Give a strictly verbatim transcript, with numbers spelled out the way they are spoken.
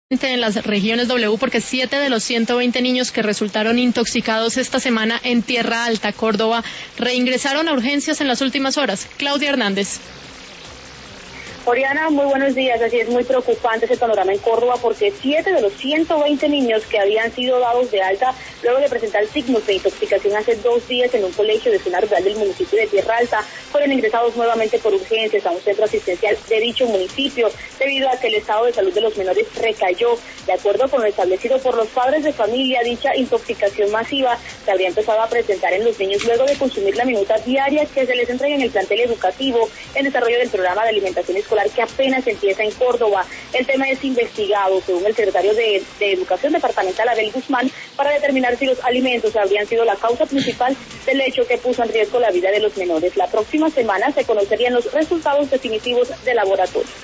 En las regiones W, porque siete de los ciento veinte niños que resultaron intoxicados esta semana en Tierra Alta, Córdoba, reingresaron a urgencias en las últimas horas. Claudia Hernández. Oriana, muy buenos días. Así es, muy preocupante ese panorama en Córdoba porque siete de los ciento veinte niños que habían sido dados de alta luego de presentar signos de intoxicación hace dos días en un colegio de zona rural del municipio de Tierra Alta fueron ingresados nuevamente por urgencias a un centro asistencial de dicho municipio debido a que el estado de salud de los menores recayó. De acuerdo con lo establecido por los padres de familia, dicha intoxicación masiva se habría empezado a presentar en los niños luego de consumir la minuta diaria que se les entrega en el plantel educativo en desarrollo del programa de alimentación escolar que apenas empieza en Córdoba. El tema es investigado, según el secretario de, de Educación Departamental, Abel Guzmán, para determinar si los alimentos habrían sido la causa principal del hecho que puso en riesgo la vida de los menores. La próxima semana se conocerían los resultados definitivos del laboratorio.